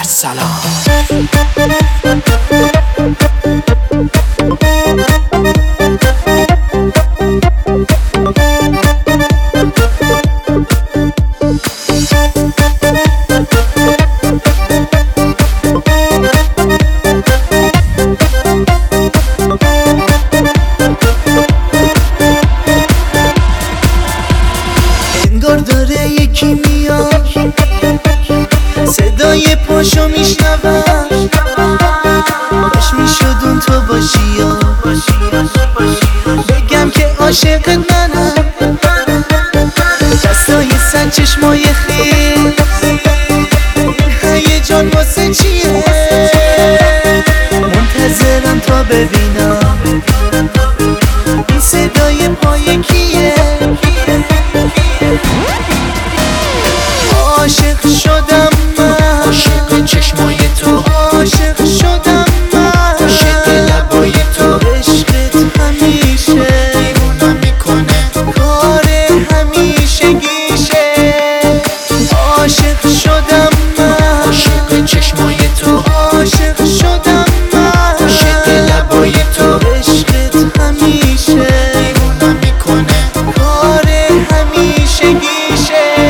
سلام. انگار داره یکی میاد، صدای پاشو میشنوم، باش میشد اون تو باشی یا بگم که عاشق منم. دستای سر چشمای خیل، هیجان واسه چیه؟ منتظرم تا ببینم این صدای پای کیه. عاشق شدم من، عاشق چشمای تو، عاشق شدم من، عاشق لبای تو. عشقت همیشه دیوونم میکنه، کار همیشگیشه. عاشق شدم من، عاشق چشمای تو، عاشق شدم من، عاشق لبای تو. عشقت همیشه دیوونم میکنه، کار همیشگیشه.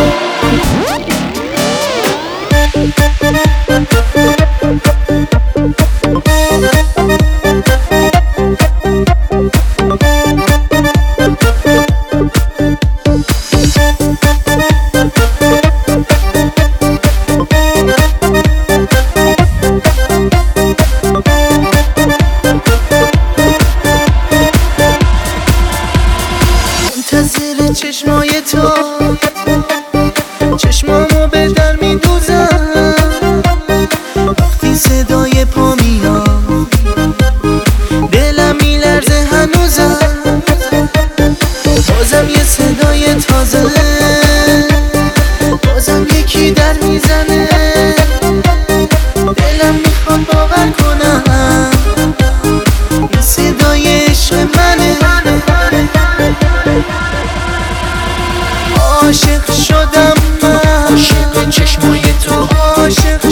منتظر چشمای تو، چشمامو به در میدوزم. وقتی صدای پا میاد دلم میلرزه هنوزم. بازم یه صدای تازه، بازم یکی در میزنه. دلم میخواد باور کنم این صدای عشق منه. عاشق شدم من، عاشق چشمای تو، عاشق